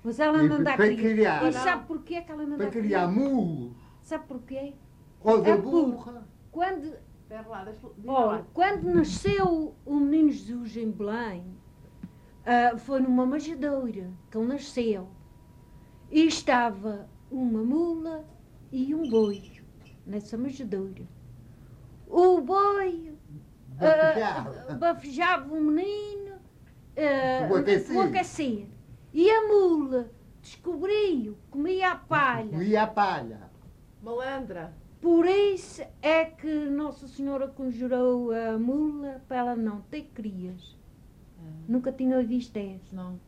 Mas ela não dá para cria. criar. E sabe porquê que ela não Para dá criar cria? mulos. Sabe porquê? Ou da É burra. Quando, Espera lá, diga olha, lá. quando nasceu o menino Jesus em Belém, foi numa manjedoura que ele nasceu. E estava uma mula e um boi nessa manjedoura. O boi bafejava o menino O aquecer. E a mula descobriu, comia a palha. Comia a palha. Malandra. Por isso é que Nossa Senhora conjurou a mula para ela não ter crias. Nunca tinha visto essa. Não.